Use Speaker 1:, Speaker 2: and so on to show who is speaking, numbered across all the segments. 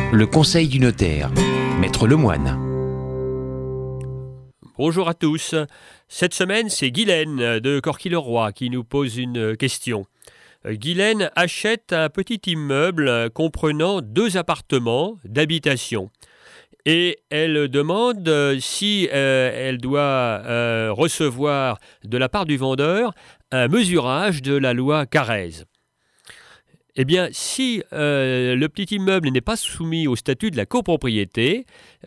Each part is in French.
Speaker 1: Le conseil du notaire, Maître Lemoine.
Speaker 2: Bonjour à tous. Cette semaine, c'est Guylaine de Corquille-le-Roi qui nous pose une question. Guylaine achète un petit immeuble comprenant 2 appartements d'habitation. Et elle demande si elle doit recevoir de la part du vendeur un mesurage de la loi Carrez. Eh bien, si le petit immeuble n'est pas soumis au statut de la copropriété,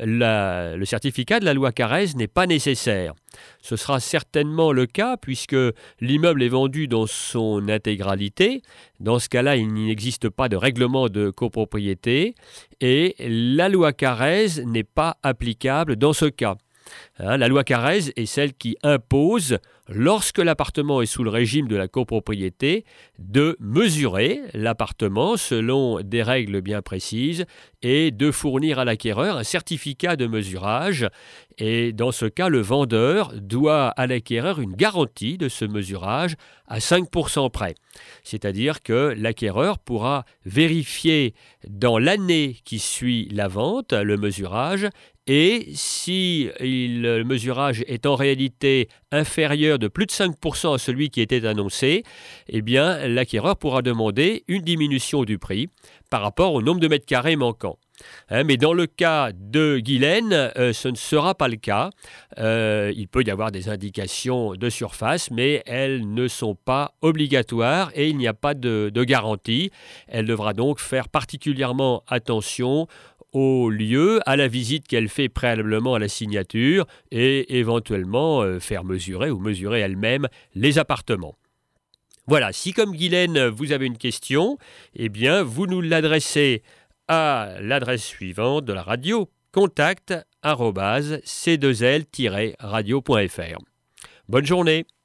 Speaker 2: le certificat de la loi Carrez n'est pas nécessaire. Ce sera certainement le cas puisque l'immeuble est vendu dans son intégralité. Dans ce cas-là, il n'existe pas de règlement de copropriété et la loi Carrez n'est pas applicable dans ce cas. La loi Carrez est celle qui impose, lorsque l'appartement est sous le régime de la copropriété, de mesurer l'appartement selon des règles bien précises et de fournir à l'acquéreur un certificat de mesurage. Et dans ce cas, le vendeur doit à l'acquéreur une garantie de ce mesurage à 5% près. C'est-à-dire que l'acquéreur pourra vérifier dans l'année qui suit la vente le mesurage. Et si le mesurage est en réalité inférieur de plus de 5% à celui qui était annoncé, eh bien, l'acquéreur pourra demander une diminution du prix par rapport au nombre de mètres carrés manquants. Mais dans le cas de Guylaine, ce ne sera pas le cas. Il peut y avoir des indications de surface, mais elles ne sont pas obligatoires et il n'y a pas de garantie. Elle devra donc faire particulièrement attention au lieu, à la visite qu'elle fait préalablement à la signature et éventuellement faire mesurer ou mesurer elle-même les appartements. Voilà, si comme Guylaine, vous avez une question, eh bien, vous nous l'adressez à l'adresse suivante de la radio, contact@c2l-radio.fr. Bonne journée.